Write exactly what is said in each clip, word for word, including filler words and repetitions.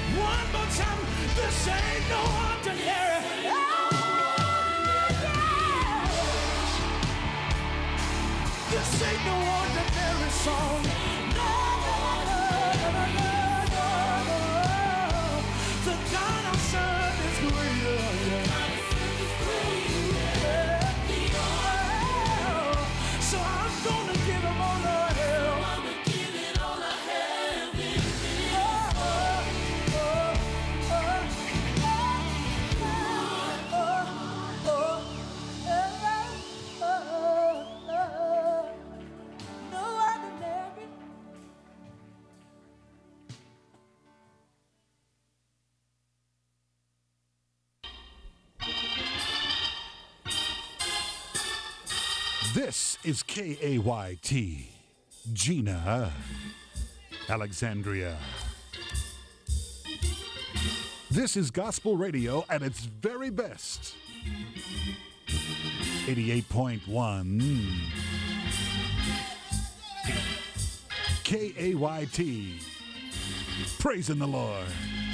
One more time, this ain't no ordinary. Oh, yeah. This ain't no ordinary song. No, no, no, no, no, no, no. The God I serve is greater. Yeah. So I'm gonna give him all the hell. I'm gonna give it all the hell. Oh, oh, oh, oh, oh, oh, oh, no ordinary. This is K A Y T, Gina, Alexandria. This is gospel radio at its very best. eighty-eight point one K A Y T, praising the Lord.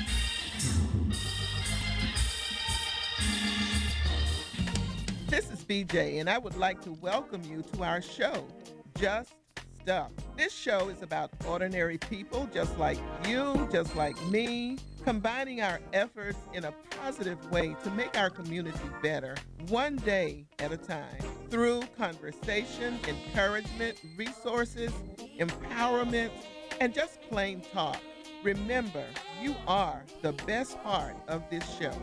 This is B J, and I would like to welcome you to our show, Just Stuff. This show is about ordinary people just like you, just like me, combining our efforts in a positive way to make our community better, one day at a time, through conversation, encouragement, resources, empowerment, and just plain talk. Remember, you are the best part of this show.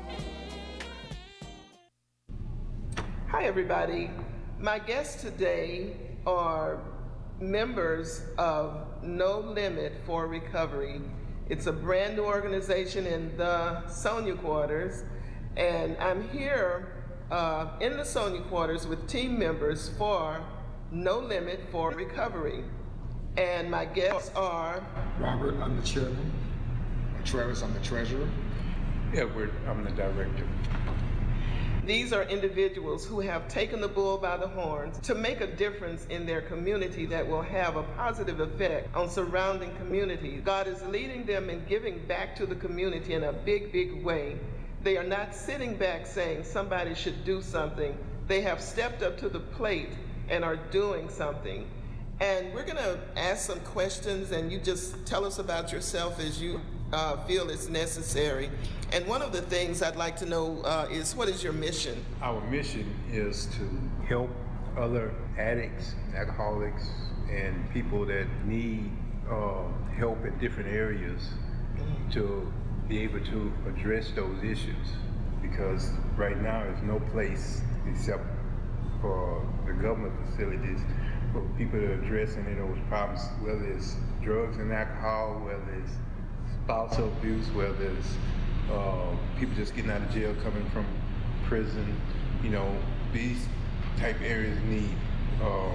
Hi, everybody. My guests today are members of No Limit for Recovery. It's a brand new organization in the Sonia Quarters, and I'm here uh, in the Sonia Quarters with team members for No Limit for Recovery. And my guests are... Robert, I'm the chairman. Travis, I'm the treasurer. Edward, I'm the director. These are individuals who have taken the bull by the horns to make a difference in their community that will have a positive effect on surrounding communities. God is leading them and giving back to the community in a big, big way. They are not sitting back saying somebody should do something. They have stepped up to the plate and are doing something. And we're gonna ask some questions, and you just tell us about yourself as you uh, feel it's necessary. And one of the things I'd like to know uh, is, what is your mission? Our mission is to help other addicts, alcoholics, and people that need uh, help in different areas mm-hmm. to be able to address those issues. Because right now there's no place except for the government facilities for people to address any of those problems, whether it's drugs and alcohol, whether it's spousal abuse, whether it's uh, people just getting out of jail, coming from prison. You know, these type areas need, uh,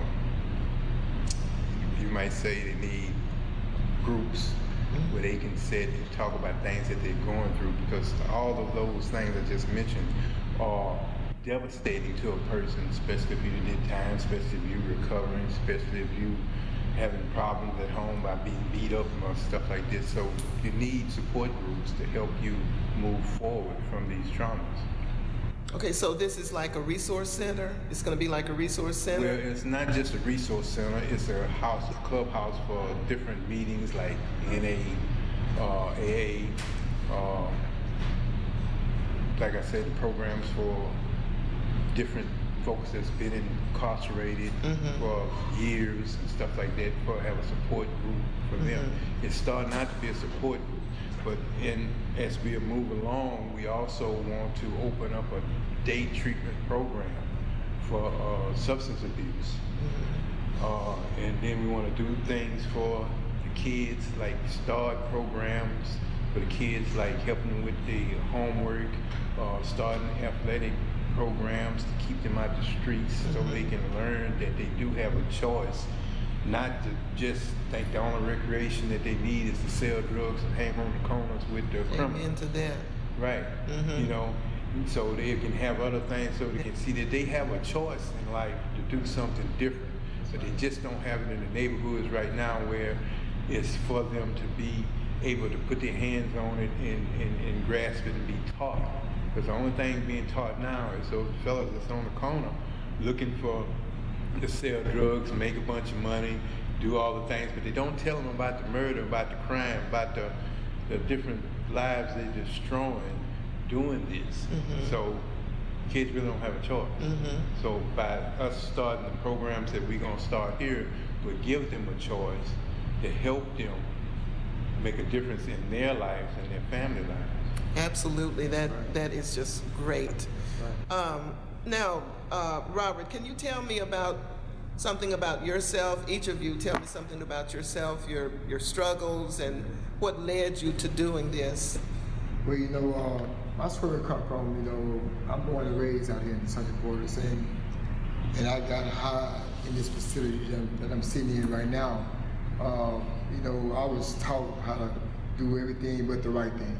you might say they need groups where they can sit and talk about things that they're going through, because all of those things I just mentioned are devastating to a person, especially if you did time, especially if you're recovering, especially if you having problems at home by being beat up and stuff like this. So you need support groups to help you move forward from these traumas. Okay, so this is like a resource center? It's going to be like a resource center? Well, it's not just a resource center. It's a house, a clubhouse for different meetings like N A, uh, A A, uh, like I said, programs for different folks that's been incarcerated mm-hmm. for years and stuff like that, for have a support group for mm-hmm. them. It's starting out to be a support group, but in, as we move along, we also want to open up a day treatment program for uh, substance abuse. Mm-hmm. uh, and then we want to do things for the kids, like start programs for the kids, like helping them with the homework, uh, starting athletic programs to keep them out the streets mm-hmm. so they can learn that they do have a choice, not to just think the only recreation that they need is to sell drugs and hang on the corners with the criminals. Into that. Right. Mm-hmm. You know, so they can have other things, so they can see that they have a choice in life to do something different, but they just don't have it in the neighborhoods right now where it's for them to be able to put their hands on it and, and, and grasp it and be taught. Because the only thing being taught now is those fellas that's on the corner looking for to sell drugs, make a bunch of money, do all the things, but they don't tell them about the murder, about the crime, about the, the different lives they're destroying doing this. Mm-hmm. So kids really don't have a choice. Mm-hmm. So by us starting the programs that we're going to start here, we'll give them a choice to help them make a difference in their lives and their family lives. Absolutely, that right. that is just great. Right. Um, now, uh, Robert, can you tell me about something about yourself? Each of you, tell me something about yourself, your your struggles, and what led you to doing this. Well, you know, uh, my story come from, you know, I'm born and raised out here in the Southern Quarters, and and I got high in this facility that, that I'm sitting in right now. Uh, you know, I was taught how to do everything but the right thing.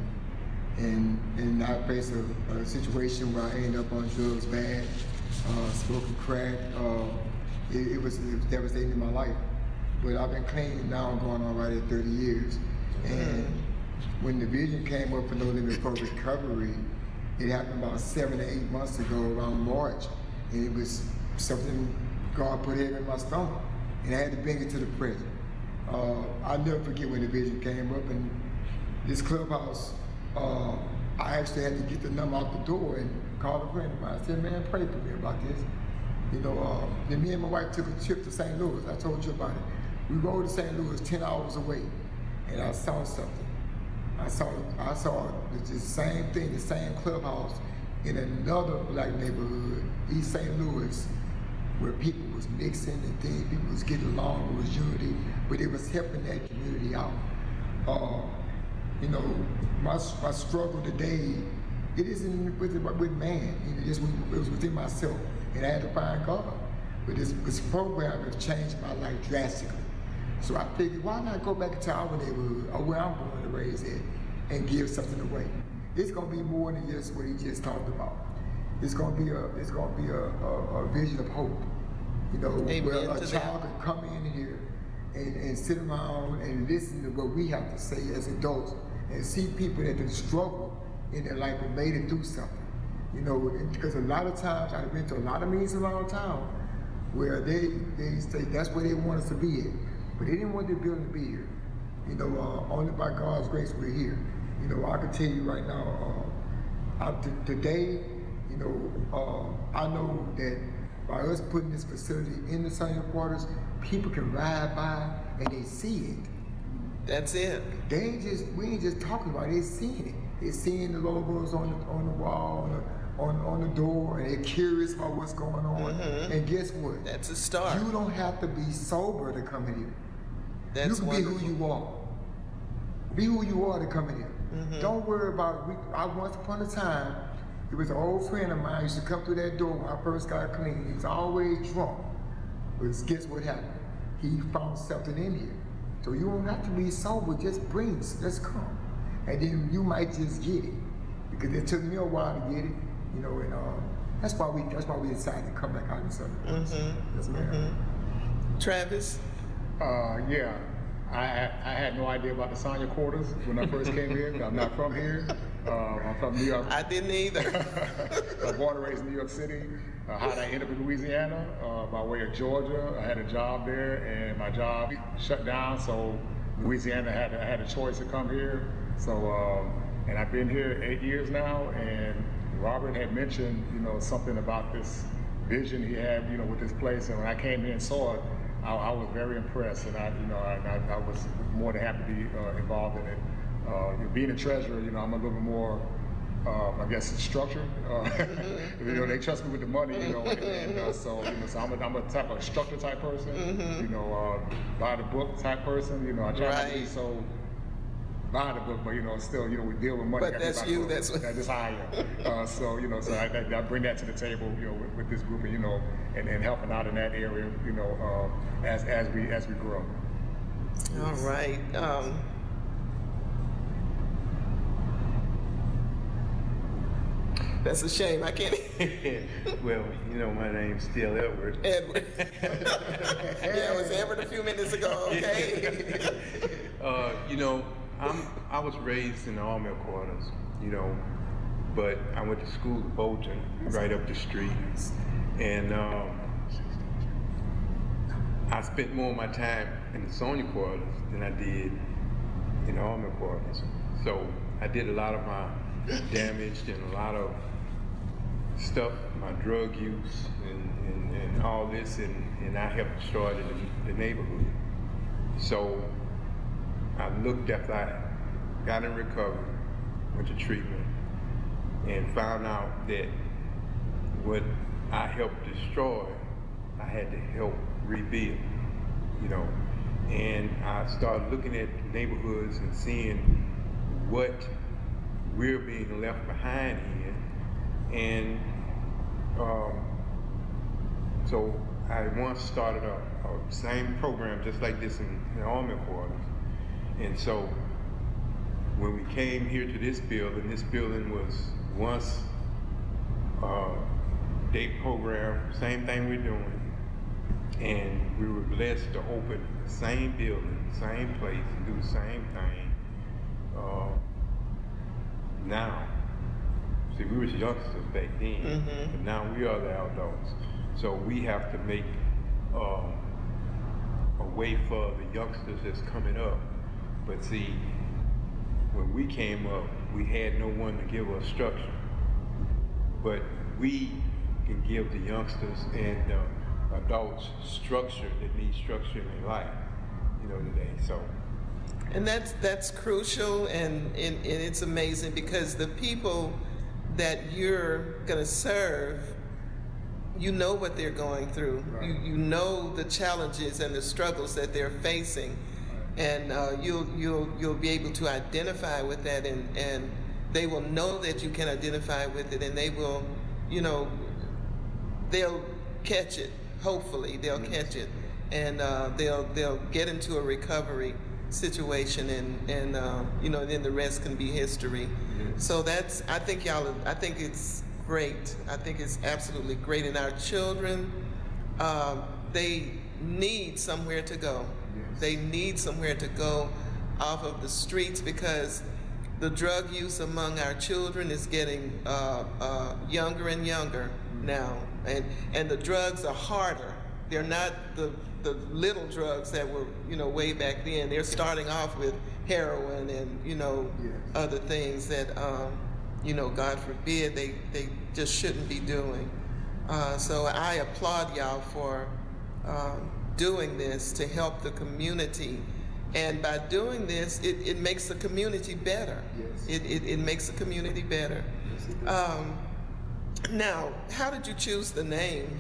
And and I faced a, a situation where I ended up on drugs bad, uh, smoking crack. Uh, it, it, was, it was devastating in my life. But I've been clean now, going on right at thirty years. And when the vision came up for No Limit for Recovery, it happened about seven to eight months ago around March. And it was something God put heavy in my stomach. And I had to bring it to the present. Uh, I'll never forget when the vision came up, and this clubhouse, uh, I actually had to get the number out the door and call a friend of mine. I said, man, pray for me about this. You know, uh, then me and my wife took a trip to Saint Louis. I told you about it. We rode to Saint Louis ten hours away, and I saw something. I saw I saw the same thing, the same clubhouse in another black neighborhood, East Saint Louis, where people was mixing and things, people was getting along, there was unity, but it was helping that community out. Uh, you know, my my struggle today, it isn't with with man, you know, just it was within myself, and I had to find God. But this this program has changed my life drastically. So I figured, why not go back into our neighborhood, or where I'm born and raised at, and give something away? It's gonna be more than just what he just talked about. It's gonna be a it's gonna be a, a, a vision of hope. You know, Amen where a child that. can come in here and, and sit around and listen to what we have to say as adults, and see people that have struggled in their life and made it through something. You know, because a lot of times I've been to a lot of meetings around town where they they say that's where they want us to be at, but they didn't want their building to be here. You know, uh, only by God's grace we're here. You know, I can tell you right now, uh, I, t today, you know, uh, I know that by us putting this facility in the Sunny Quarters, people can ride by and they see it. That's it. They ain't just we ain't just talking about it, they seeing it. They're seeing the logos on the on the wall, on the, on, on the door, and they're curious about what's going on. Mm-hmm. And guess what? That's a start. You don't have to be sober to come in here. That's you can wonderful. be who you are. Be who you are to come in here. Mm-hmm. Don't worry about it. We, I once upon a time, it was an old friend of mine used to come through that door when I first got clean. He was always drunk. But guess what happened? He found something in here. So you don't have to be sober, just bring it, let's come. And then you might just get it. Because it took me a while to get it, you know, and uh, that's why we that's why we decided to come back out in Southern Quarters. Mm-hmm. Yes, ma'am. Mm-hmm. Travis? Uh, yeah. I, I had no idea about the Sonia Quarters when I first came here. I'm not from here. Uh, I'm from New York. I didn't either. I was born and raised in New York City. Uh, how did I end up in Louisiana? Uh, by way of Georgia. I had a job there, and my job shut down, so Louisiana had I had a choice to come here. So, um, and I've been here eight years now, and Robert had mentioned, you know, something about this vision he had, you know, with this place, and when I came here and saw it, I, I was very impressed, and I, you know, I, I, I was more than happy to be uh, involved in it. Uh, being a treasurer, you know, I'm a little bit more, uh, I guess, structured. Uh, mm-hmm. You know, they trust me with the money, you know, and, and uh, so, you know, so I'm a, I'm a type of structure type person. Mm-hmm. You know, uh, buy the book type person. You know, I try right. not to be so buy the book, but you know, still, you know, we deal with money. But that's you. That's what. That's just how I am. Uh, so you know, so I, I bring that to the table, you know, with, with this group, and you know, and, and helping out in that area, you know, uh, as as we as we grow. All right. Um, that's a shame. I can't. Well, you know, my name's still Edward. Edward. Yeah, it was Edward a few minutes ago. Okay. uh, you know, I'm, I was raised in the Army quarters, you know, but I went to school at Bolton, right up the street, and um, I spent more of my time in the Sonia quarters than I did in the Army quarters. So I did a lot of my damage and a lot of stuff, my drug use and, and, and all this, and, and I helped destroy it in the, the neighborhood. So I looked after I got in recovery, went to treatment, and found out that what I helped destroy, I had to help rebuild, you know. And I started looking at neighborhoods and seeing what we're being left behind in. And um, so I once started a, a same program just like this in, in the Army quarters. And so when we came here to this building, this building was once a day program, same thing we're doing. And we were blessed to open the same building, same place, and do the same thing. Uh, now, see, we was youngsters back then, mm-hmm. but now we are the adults. So we have to make uh, a way for the youngsters that's coming up. But see, when we came up, we had no one to give us structure. But we can give the youngsters and uh, adults structure that need structure in their life, you know, today. So, and that's that's crucial, and, and, and it's amazing because the people that you're gonna serve, you know what they're going through. Right. You you know the challenges and the struggles that they're facing, and uh, you'll you'll you'll be able to identify with that, and and they will know that you can identify with it, and they will, you know, they'll catch it. Hopefully they'll catch it, and uh, they'll they'll get into a recovery situation, and and uh, you know, then the rest can be history. Yes. So that's, I think y'all, I think it's great. I think it's absolutely great. And our children, uh, they need somewhere to go. Yes. They need somewhere to go off of the streets, because the drug use among our children is getting uh, uh, younger and younger now, and and the drugs are harder. They're not the the little drugs that were, you know, way back then. They're starting off with heroin and, you know, yes. other things that um, you know, God forbid, they they just shouldn't be doing. Uh, so I applaud y'all for um, doing this to help the community. And by doing this, it, it makes the community better. Yes. It, it, it makes the community better. Yes, it does. Um, now, how did you choose the name?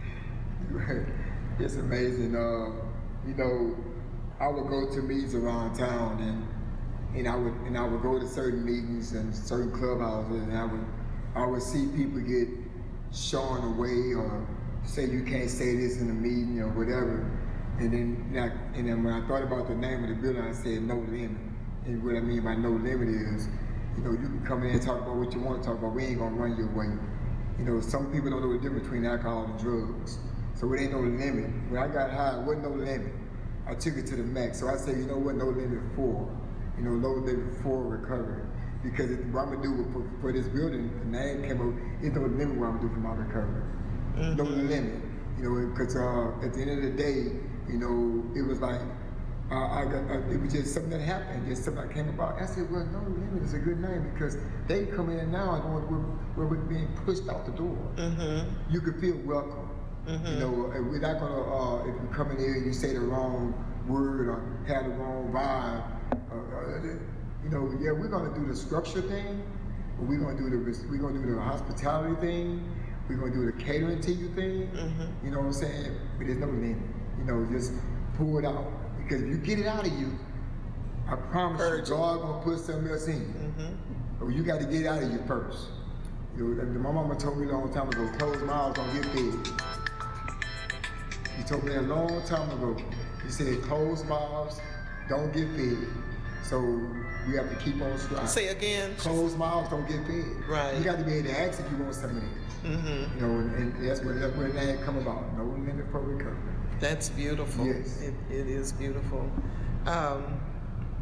It's amazing. Uh, you know, I would go to meetings around town, and and I would and I would go to certain meetings and certain clubhouses, and I would I would see people get shown away or say you can't say this in a meeting or whatever. And then, like, and then when I thought about the name of the building, I said no limit. And what I mean by no limit is, you know, you can come in and talk about what you want to talk about. We ain't gonna run your way. You know, some people don't know the difference between alcohol and drugs. So it ain't no limit. When I got high, it wasn't no limit. I took it to the max. So I said, you know what, no limit for. You know, no limit for recovery. Because it, what I'm gonna do for, for this building, the name came up, it's no limit what I'm gonna do for my recovery. Mm-hmm. No limit. You know, because uh, at the end of the day, you know, it was like, uh, I got, uh, it was just something that happened, just something that came about. I said, well, no limit is a good name, because they come in now and we're, we're, we're being pushed out the door. Mm-hmm. You could feel welcome. Mm-hmm. You know, we're not gonna, uh, if you come in here and you say the wrong word or have the wrong vibe, uh, uh, you know, yeah, we're gonna do the structure thing, but we're gonna do the, we're gonna do the hospitality thing, we're gonna do the catering to you thing, mm-hmm. you know what I'm saying? But there's no limit. You know, just pull it out. Because if you get it out of you, I promise Urgent. you, God gonna put something else in you. Mm-hmm. But you got to get it out of you first. You know, my mama told me a long time ago, closed mouths don't get fed. She told me a long time ago. She said, closed mouths don't get fed. So we have to keep on striving. Say again. Closed mouths don't get fed. Right. You got to be able to ask if you want some of it. Mm-hmm. You know, and, and that's where that's where that come about. No limit for recovery. That's beautiful. Yes. It, it is beautiful. Um,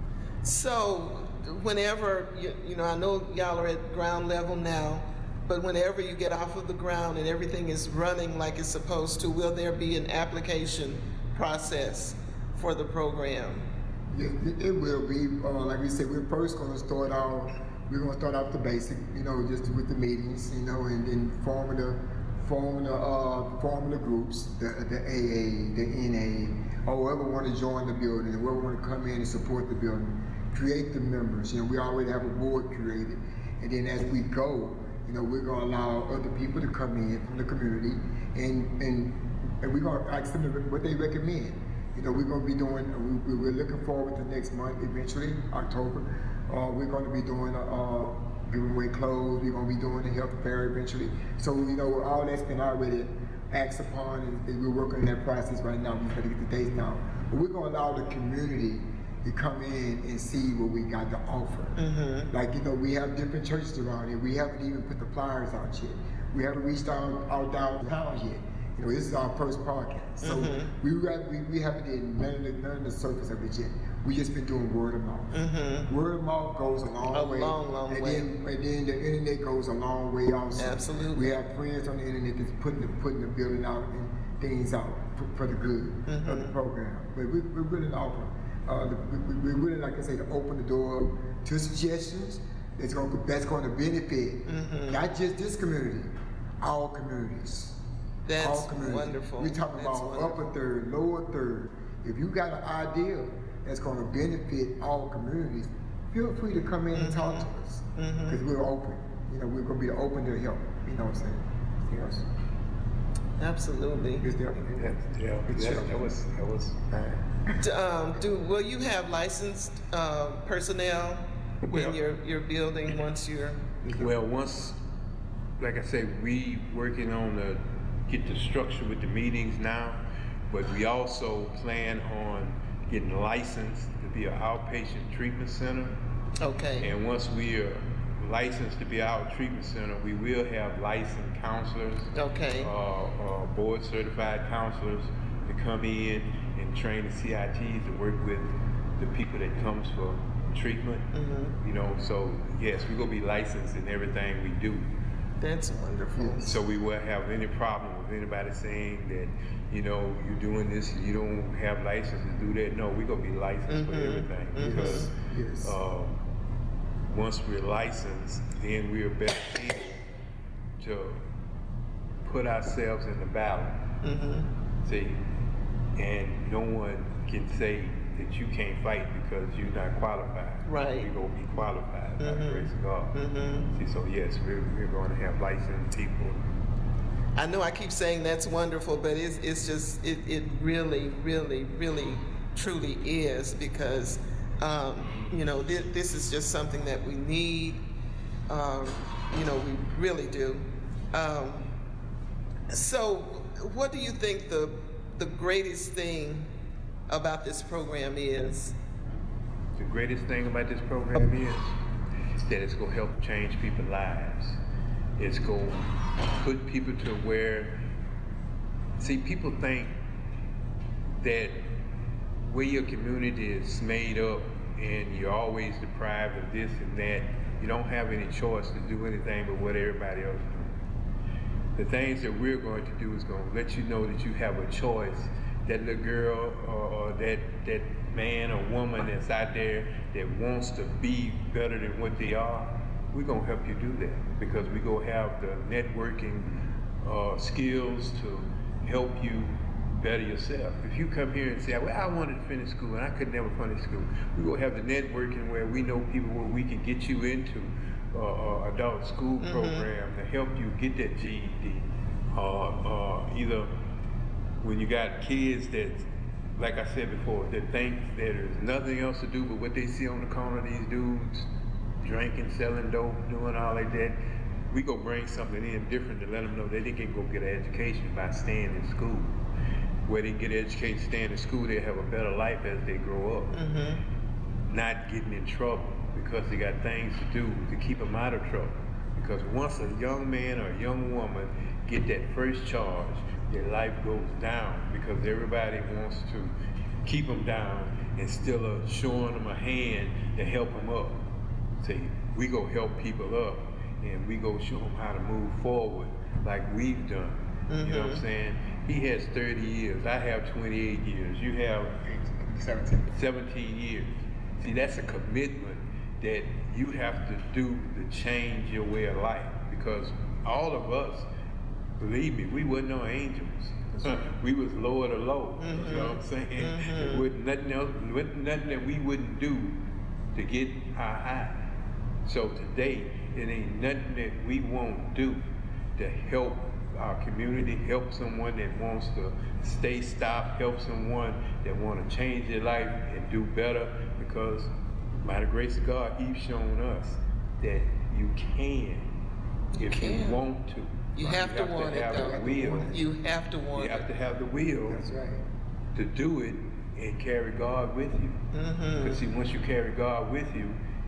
So, whenever, you, you know, I know y'all are at ground level now, but whenever you get off of the ground and everything is running like it's supposed to, will there be an application process for the program? Yeah, it, it will be. Uh, like we said, we're first going to start out. We're going to start out the basic, you know, just with the meetings, you know, and then forming the, forming the, uh, forming the groups, the the A A, the N A, or whoever want to join the building, whoever want to come in and support the building, create the members. You know, we already have a board created, and then as we go, you know, we're going to allow other people to come in from the community, and and and we're going to ask them what they recommend. You know, we're going to be doing, we, we're looking forward to next month, eventually, October. Uh, we're going to be doing, uh, giving away clothes, we're going to be doing the health fair eventually. So, you know, all that's been already acted upon, and, and we're working on that process right now. We're going to get the dates down. But we're going to allow the community to come in and see what we got to offer. Mm-hmm. Like, you know, we have different churches around here. We haven't even put the flyers out yet. We haven't reached out, out downtown yet. You know, this is our first podcast, so mm-hmm. we, we we haven't did none of the none of the surface of it yet. We just been doing word of mouth. Mm-hmm. Word of mouth goes a long a way. long, long and way. Then, and then the internet goes a long way also. Absolutely. We have friends on the internet that's putting the putting the building out and things out for, for the good mm-hmm. of the program. But we, we're willing to offer. Uh, the, we, we're willing, like I say, to open the door to suggestions that's going that's going to benefit mm-hmm. not just this community, all communities. That's wonderful. We're talking That's about wonderful. upper third, lower third. If you got an idea that's going to benefit all communities, feel free to come in mm-hmm. and talk to us, because mm-hmm. we're open. You know, we're going to be open to help. You know what I'm saying? Yes. Absolutely. Is there, Yeah, yeah, that, that was that was fine. D- um, do will you have licensed uh, personnel Well- in your your building once you're? Well, once, like I said, we working on the get the structure with the meetings now, but we also plan on getting licensed to be an outpatient treatment center. Okay. And once we are licensed to be our treatment center, we will have licensed counselors, Okay. uh, uh, board certified counselors to come in and train the C I Ts to work with the people that comes for treatment. Mm-hmm. You know, so yes, we're gonna be licensed in everything we do. That's wonderful. So we won't have any problem with anybody saying that, you know, you're doing this, you don't have license to do that. No, we're gonna be licensed Mm-hmm. for everything Mm-hmm. because Yes. uh, once we're licensed, then we're better able to put ourselves in the battle. Mm-hmm. See, and no one can say that you can't fight because you're not qualified. Right. You're gonna be qualified by Mm-hmm. the grace of God. Mm-hmm. See, so yes, we're, we're going to have licensed people. I know I keep saying that's wonderful, but it's, it's just, it, it really, really, really, truly is because, um, you know, th- this is just something that we need. Um, you know, we really do. Um, so what do you think the, the greatest thing about this program is? The greatest thing about this program is that it's going to help change people's lives. It's going to put people to where, see, people think that where your community is made up and you're always deprived of this and that, you don't have any choice to do anything but what everybody else does. The things that we're going to do is going to let you know that you have a choice. That little girl or, or that, that man or woman that's out there that wants to be better than what they are, we're gonna help you do that because we gonna have the networking uh, skills to help you better yourself. If you come here and say, well, I wanted to finish school and I could never finish school, we're gonna have the networking where we know people where we can get you into uh, uh, adult school mm-hmm. program to help you get that G E D. Uh, uh, either when you got kids that, like I said before, that think that there's nothing else to do but what they see on the corner, these dudes drinking, selling dope, doing all like that, we go bring something in different to let them know that they can go get an education by staying in school. Where they get educated, staying in school, they have a better life as they grow up. Mm-hmm. Not getting in trouble because they got things to do to keep them out of trouble. Because once a young man or a young woman get that first charge, their life goes down because everybody wants to keep them down instead of showing them a hand to help them up. Say, we go help people up, and we go show them how to move forward like we've done. Mm-hmm. You know what I'm saying? He has thirty years. I have twenty-eight years. You have seventeen. seventeen years. See, that's a commitment that you have to do to change your way of life, because all of us, believe me, we wasn't no angels. We was lower to low. Mm-hmm. You know what I'm saying? Mm-hmm. With nothing else, with nothing that we wouldn't do to get our high. So today, it ain't nothing that we won't do to help our community, help someone that wants to stay stopped, help someone that want to change their life and do better, because by the grace of God, He's shown us that you can, you if can. you want to. You right? have you to have want to it, have though. the will. You have to want You have it. to have the will. That's right. To do it and carry God with you. Because Mm-hmm. see, once you carry God with you,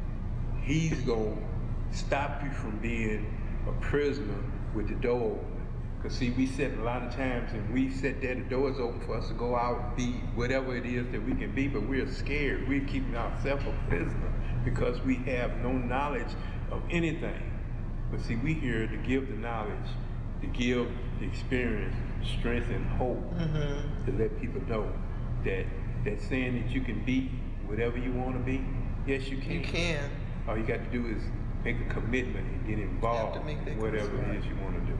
He's going to stop you from being a prisoner with the door open. Because see, we sit a lot of times and we sit there, the door's open for us to go out and be whatever it is that we can be, but we're scared. We're keeping ourselves a prisoner because we have no knowledge of anything. But see, we here to give the knowledge, to give the experience, strength, and hope, Mm-hmm. to let people know that that saying that you can be whatever you want to be, yes, you can. You can. All you got to do is make a commitment and get involved make that in whatever commitment. it is you want to do.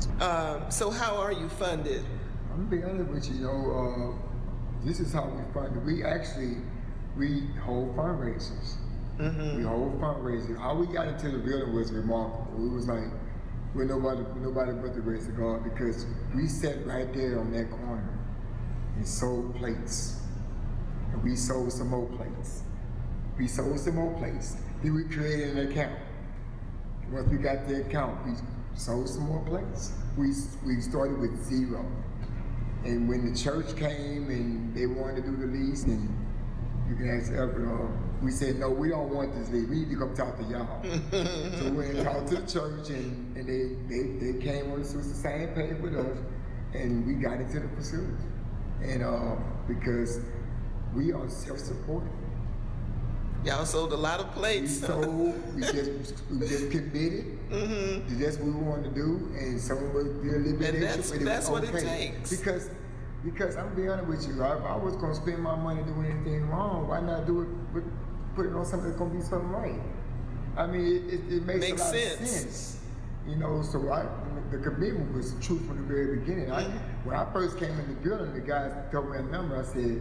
Um, so how are you funded? I'm gonna be honest with you, you know, uh, this is how we fund it. We actually, we hold fundraisers. Mm-hmm. We hold fundraisers. How we got into the building was remarkable. It was like, we're nobody, nobody but the grace of God, because we sat right there on that corner and sold plates. And we sold some more plates. We sold some more plates. Then we created an account. Once we got the account, we sold some more plates. We, we started with zero. And when the church came and they wanted to do the lease, and you can ask Everett, uh, we said, no, we don't want this lease. We need to come talk to y'all. So we went and talked to the church, and, and they, they, they came on the same page with us, and we got into the facility. And uh, because we are self-supporting. Y'all sold a lot of We plates. sold, we just, we just committed. Mm-hmm. That's what we wanted to do, and some was be a little bit And extra, that's- but it that's was what it okay. takes. Because, because I'm gonna be honest with you, if I was gonna spend my money doing anything wrong, why not do it, put, put it on something that's gonna be something right? I mean, it, it, it makes, Makes a lot sense. of sense. You know, so I, the commitment was true from the very beginning. I, when I first came in the building, the guys told me a number. I said,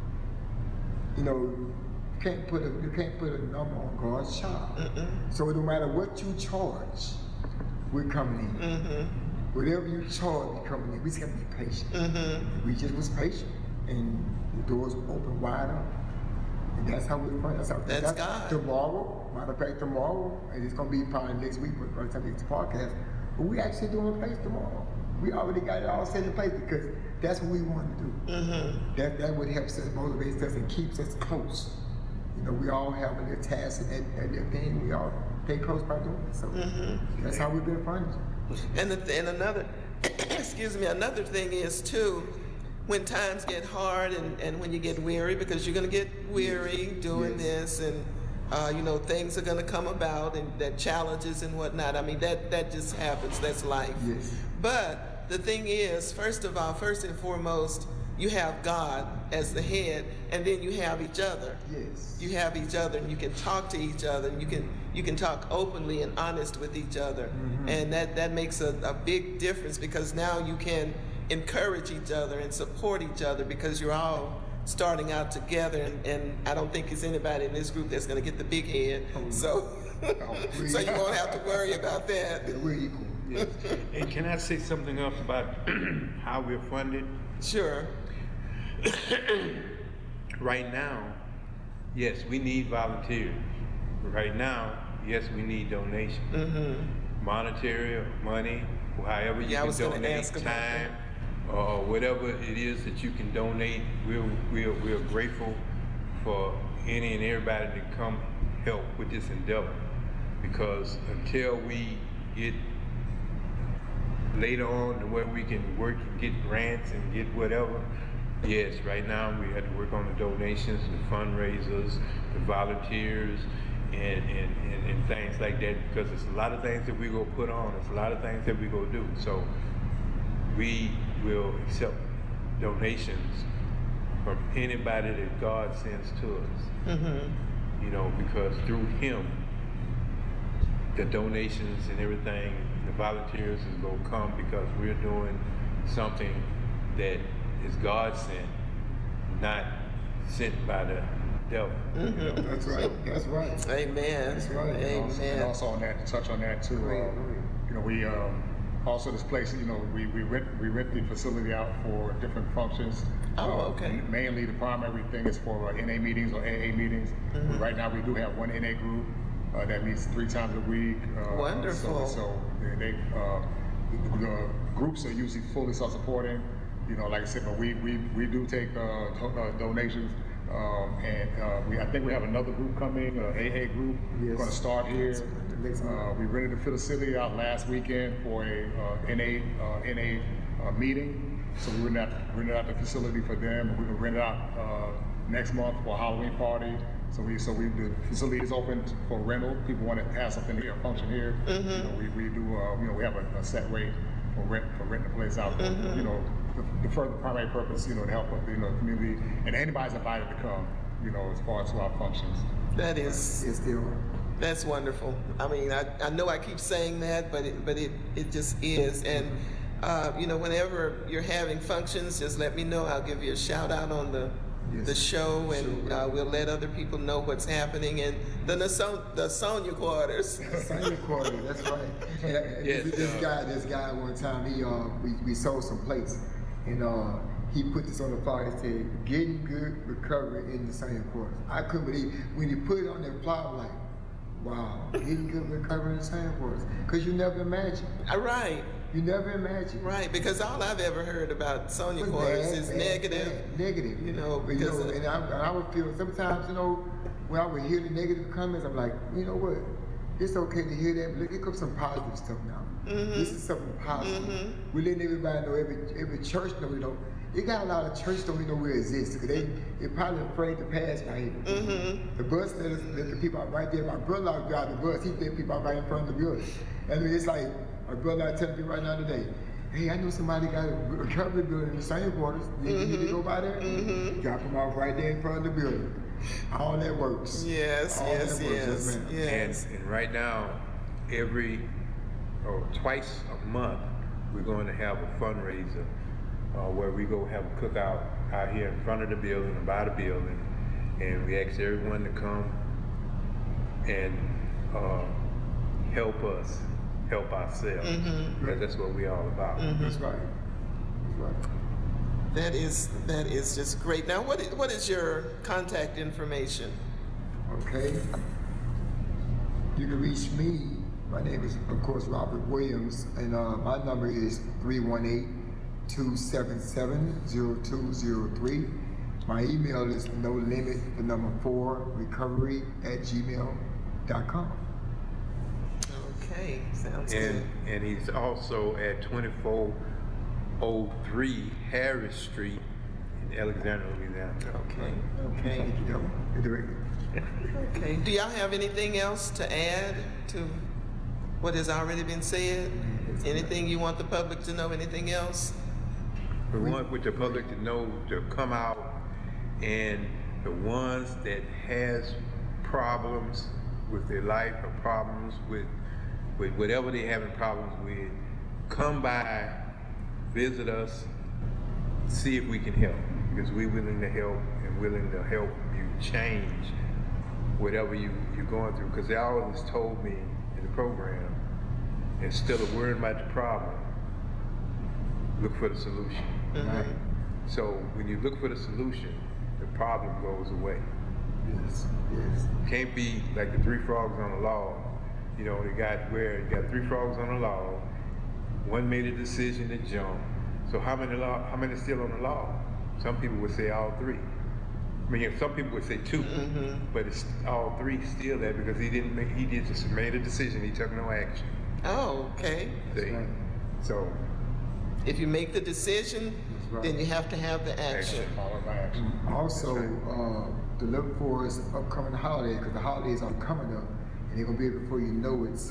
you know, you can't put a you can't put a number on God's child. Mm-mm. So no matter what you charge, we're coming in. Mm-hmm. Whatever you charge, we're coming in. We just gotta be patient. Mm-hmm. We just was patient, and the doors open wide up. And that's how we run. That's how. That's God. Tomorrow, matter of fact, tomorrow, and it's gonna be probably next week by the time we get the podcast. But we actually doing a place tomorrow. We already got it all set in place because that's what we want to do. Mm-hmm. That that would help us, motivates us, and keeps us close. You know, we all have a little task and that, that little thing. We all stay close by doing it. So Mm-hmm. that's how we've been funded. And, the, and another, excuse me, another thing is too, when times get hard and, and when you get weary, because you're gonna get weary doing Yes. this, and uh, you know, things are gonna come about, and that challenges and whatnot. I mean, that, that just happens, that's life. Yes. But the thing is, first of all, first and foremost, you have God as the head, and then you have each other. Yes. You have each other, and you can talk to each other, and you can you can talk openly and honest with each other, Mm-hmm. and that that makes a, a big difference, because now you can encourage each other and support each other, because you're all starting out together, and, and I don't think there's anybody in this group that's going to get the big head, Oh, so we- so you won't have to worry about that. Yeah, we're equal. Yes. And can I say something else about how we're funded? Sure. Right now, yes, we need volunteers. Right now, yes, we need donations. Mm-hmm. Monetary, or money, or however you Yeah, I can was gonna donate, ask about time, or whatever it is that you can donate. We're, we're, we're grateful for any and everybody to come help with this endeavor. Because until we get later on to where we can work and get grants and get whatever, Yes, right now we have to work on the donations, the fundraisers, the volunteers, and, and, and, and things like that, because there's a lot of things that we go put on, there's a lot of things that we go do. So we will accept donations from anybody that God sends to us. Mm-hmm. You know, because through Him, the donations and everything, the volunteers is going to come, because we're doing something that is God sent, not sent by the devil. Mm-hmm. You know? That's right. That's right. Amen. That's right. Amen. Also, and also on that, to touch on that too, Go ahead, uh, go ahead. you know, we um, also this place, you know, we, we rent we rent the facility out for different functions. Oh, Uh, okay. Mainly the primary thing is for uh, N A meetings or A A meetings. Mm-hmm. Right now we do have one N A group uh, that meets three times a week. Uh, Wonderful. So, so they, they uh, the, the groups are usually fully self-supporting. You know, like I said, but we we, we do take uh, do, uh, donations. Um, and uh, we, I think we have another group coming, uh, A A group, Yes. going to start here. Next month. Uh, we rented the facility out last weekend for a uh, N A uh, N A uh, meeting. So we rented out, rented out the facility for them. We're gonna rent it out uh, next month for a Halloween party. So we so we the facility is open for rental. People want to have something here, function here. You know, we, we do uh, you know we have a, a set rate for rent for renting the place out. Mm-hmm. You know, the, the further primary purpose, you know, to help with you know the community, and anybody's invited to come. You know, as far as to our functions. That is, It's still. that's wonderful. I mean, I, I know I keep saying that, but it, but it, it just is. And, uh, you know, whenever you're having functions, just let me know. I'll give you a shout out on the, Yes. the show, and Sure. uh, we'll let other people know what's happening in the, Nason- the Sonia quarters. Same quarter, that's right. And, and Yes, this, this uh, guy, this guy one time, he uh, we, we sold some plates, and uh, he put this on the flyer. He said, "Getting good recovery in the same quarters." I couldn't believe when he put it on that flyer. I'm like, wow, getting good recovery in the same quarters, because you never imagine, Uh, right, you never imagine. right. Because all I've ever heard about Sonia It's quarters bad, is bad, negative. bad, negative. You know, but you because know, of- and I, and I would feel sometimes, you know, when I would hear the negative comments, I'm like, you know what? It's okay to hear that, but look, here comes some positive stuff now. Mm-hmm. This is something positive. We're letting everybody know, every every church know, you know. You got a lot of churches don't even know we exist, because they, they're probably afraid to pass by here. Mm-hmm. The bus let, us, let the people out right there. My brother drive the bus, he let people out right in front of the building. I mean, it's like, my brother out telling me right now today, hey, I know somebody got a recovery building in the same quarters. You Mm-hmm. need to go by there? Drop them off right there in front of the building. All that works. Yes, All yes, that works, yes, ma'am. yes. And, and right now, every, or twice a month, we're going to have a fundraiser uh, where we go have a cookout out here in front of the building, or by the building, and we ask everyone to come and uh, help us help ourselves. Mm-hmm. Because that's what we're all about. That's right. That's right. That is that is just great. Now, what is, what is your contact information? Okay. You can reach me. My name is, of course, Robert Williams, and uh, my number is three one eight, two seven seven, zero two zero three. My email is no limit, the number four, recovery at gmail dot com. Okay, sounds And, good. and he's also at twenty-four oh three Harris Street in Alexandria, Louisiana. Okay, okay, Thank you, the director. okay. Do y'all have anything else to add to what has already been said? Anything you want the public to know? Anything else? We want with the public to know to come out, and the ones that has problems with their life or problems with with whatever they're having problems with, come by, visit us, see if we can help, because we're willing to help and willing to help you change whatever you, you're going through. Because they always told me in the program, instead of worrying about the problem, look for the solution. Right. So when you look for the solution, the problem goes away. Yes, yes. Can't be like the three frogs on the log. You know, they got where you got three frogs on the log. One made a decision to jump. So how many log, how many still on the log? Some people would say all three. I mean, some people would say two, but it's all three still there because he didn't make. He did just made a decision. He took no action. Oh, okay. See? right. So If you make the decision, right. then you have to have the action. Followed by action. Also, uh, to look for is upcoming holiday, because the holidays are coming up, and they're gonna be before you know it. So